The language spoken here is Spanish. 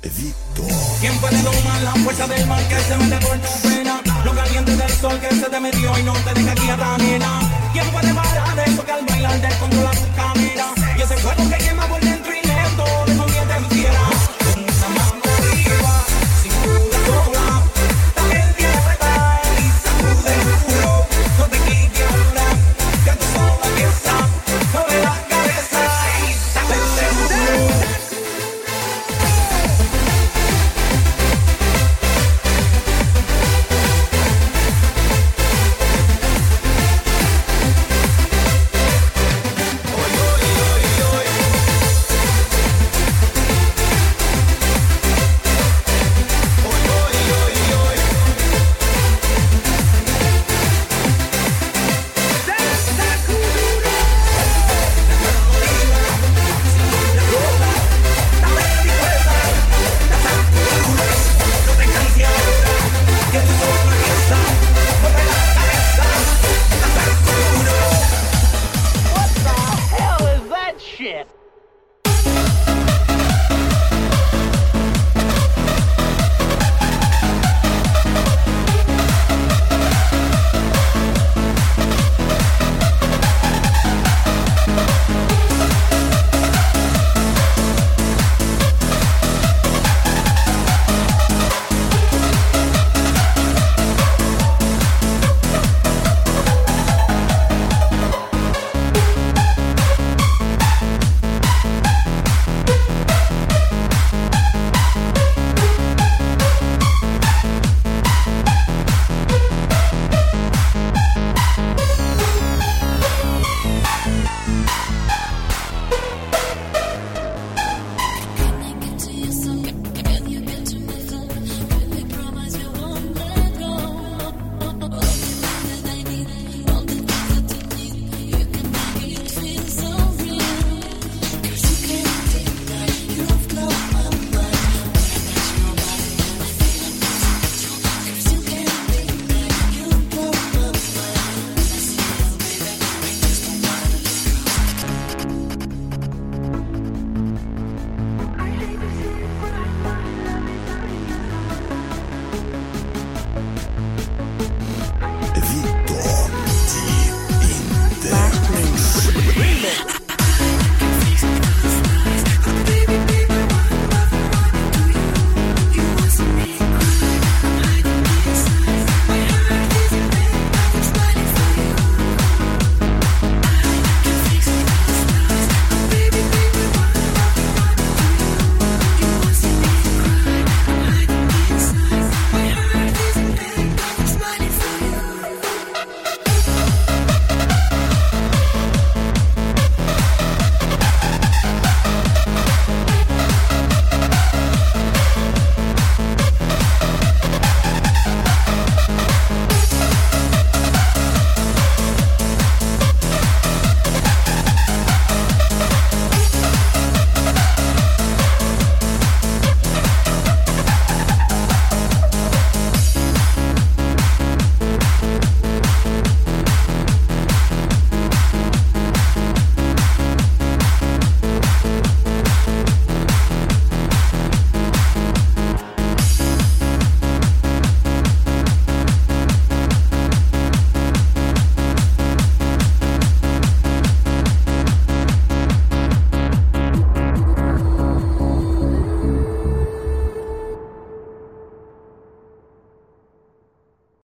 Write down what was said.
Edicto. ¿Quién puede domar la fuerza del mal que se mete por tu pena? Lo caliente del sol que se te metió y no te deja quieta, nena. ¿Quién puede parar eso que al bailar descontrola tu camina? Y ese fuego que